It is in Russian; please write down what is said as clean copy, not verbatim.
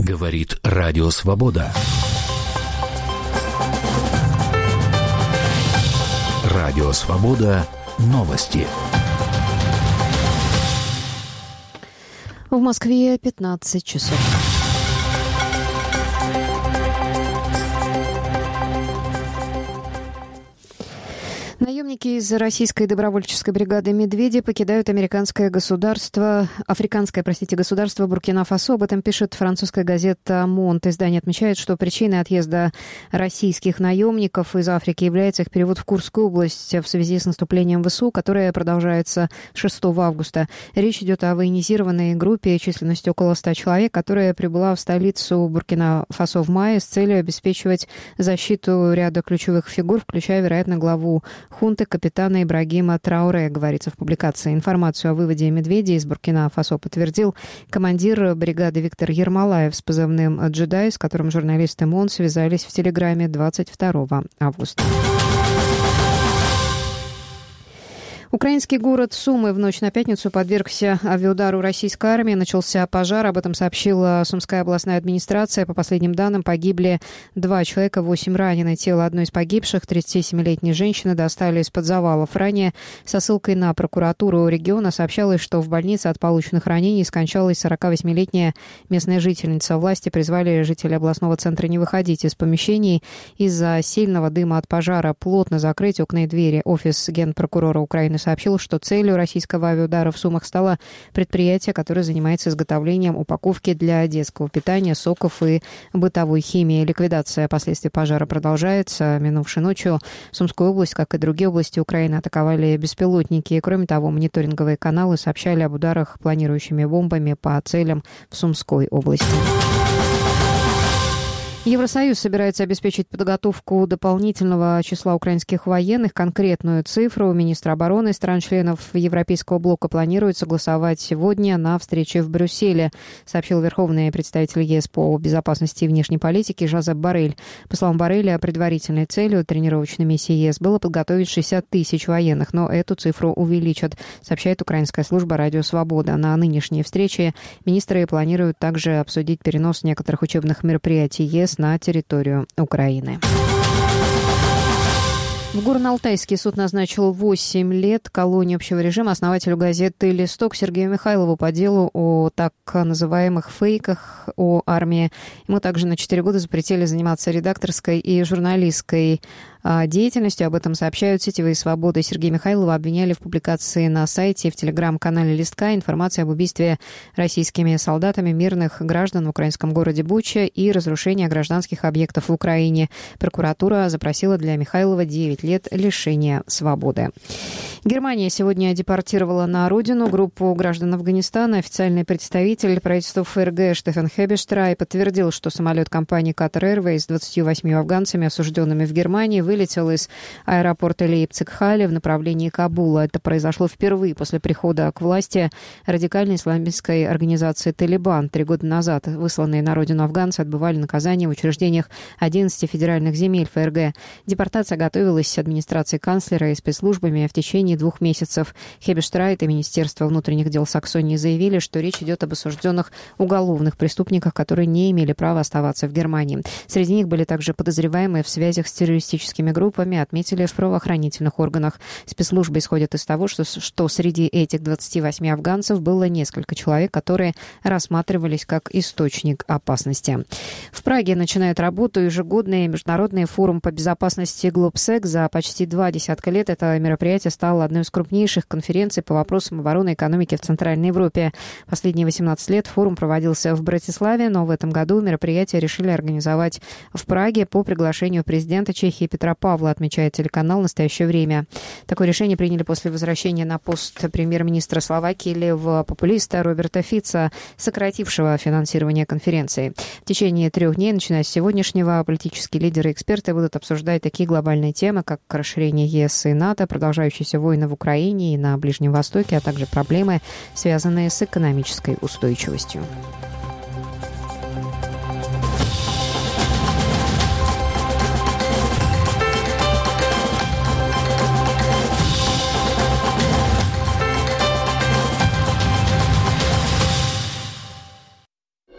Говорит Радио Свобода. Радио Свобода. Новости. В Москве 15 часов. Наемники из российской добровольческой бригады «Медведи» покидают африканское государство Буркина-Фасо. Об этом пишет французская газета «Монт». Издание отмечает, что причиной отъезда российских наемников из Африки является их перевод в Курскую область в связи с наступлением ВСУ, которое продолжается 6 августа. Речь идет о военизированной группе численностью около 100 человек, которая прибыла в столицу Буркина-Фасо в мае с целью обеспечивать защиту ряда ключевых фигур, включая, вероятно, главу хунты капитана Ибрагима Трауре, говорится в публикации. Информацию о выводе медведей из Буркина-Фасо подтвердил командир бригады Виктор Ермолаев с позывным «Джедай», с которым журналисты МОН связались в Телеграме 22 августа. Украинский город Сумы в ночь на пятницу подвергся авиаудару российской армии. Начался пожар. Об этом сообщила Сумская областная администрация. По последним данным, погибли 2 человека, 8 ранены. Тело одной из погибших, 37-летней женщины, достали из-под завалов. Ранее со ссылкой на прокуратуру региона сообщалось, что в больнице от полученных ранений скончалась 48-летняя местная жительница. Власти призвали жителей областного центра не выходить из помещений из-за сильного дыма от пожара, плотно закрыть окна и двери. Офис генпрокурора Украины сообщил, что целью российского авиаудара в Сумах стало предприятие, которое занимается изготовлением упаковки для детского питания, соков и бытовой химии. Ликвидация последствий пожара продолжается. Минувшей ночью Сумскую область, как и другие области Украины, атаковали беспилотники. Кроме того, мониторинговые каналы сообщали об ударах планирующими бомбами по целям в Сумской области. Евросоюз собирается обеспечить подготовку дополнительного числа украинских военных. Конкретную цифру министр обороны стран-членов Европейского блока планирует согласовать сегодня на встрече в Брюсселе, сообщил верховный представитель ЕС по безопасности и внешней политике Жозеп Боррель. По словам Борреля, предварительной целью тренировочной миссии ЕС было подготовить 60 тысяч военных, но эту цифру увеличат, сообщает украинская служба «Радио Свобода». На нынешней встрече министры планируют также обсудить перенос некоторых учебных мероприятий ЕС на территорию Украины. В Горно-Алтайский суд назначил 8 лет колонии общего режима основателю газеты «Листок» Сергею Михайлову по делу о так называемых фейках о армии. Ему также на 4 года запретили заниматься редакторской и журналистской деятельностью. Об этом сообщают сетевые «Свободы». Сергея Михайлова обвиняли в публикации на сайте и в телеграм-канале «Листка» информации об убийстве российскими солдатами мирных граждан в украинском городе Буча и разрушении гражданских объектов в Украине. Прокуратура запросила для Михайлова 9 лет лишения свободы. Германия сегодня депортировала на родину группу граждан Афганистана. Официальный представитель правительства ФРГ Штефан Хебештрай подтвердил, что самолет компании Qatar Airways с 28 афганцами, осужденными в Германии, вылетел из аэропорта Лейпциг-Хале в направлении Кабула. Это произошло впервые после прихода к власти радикальной исламистской организации «Талибан». 3 года назад высланные на родину афганцы отбывали наказание в учреждениях 11 федеральных земель ФРГ. Депортация готовилась администрацией канцлера и спецслужбами в течение 2 месяцев. Хебештрайт и Министерство внутренних дел Саксонии заявили, что речь идет об осужденных уголовных преступниках, которые не имели права оставаться в Германии. Среди них были также подозреваемые в связях с террористическими группами, отметили в правоохранительных органах. Спецслужбы исходят из того, что среди этих 28 афганцев было несколько человек, которые рассматривались как источник опасности. В Праге начинает работу ежегодный международный форум по безопасности GlobSec. За почти 2 десятка лет это мероприятие стало одной из крупнейших конференций по вопросам обороны и экономики в Центральной Европе. Последние 18 лет форум проводился в Братиславе, но в этом году мероприятие решили организовать в Праге по приглашению президента Чехии Петра Павла, отмечает телеканал «Настоящее время». Такое решение приняли после возвращения на пост премьер-министра Словакии левого популиста Роберта Фица, сократившего финансирование конференции. В течение 3 дней, начиная с сегодняшнего, политические лидеры и эксперты будут обсуждать такие глобальные темы, как расширение ЕС и НАТО, продолжающиеся войны в Украине и на Ближнем Востоке, а также проблемы, связанные с экономической устойчивостью.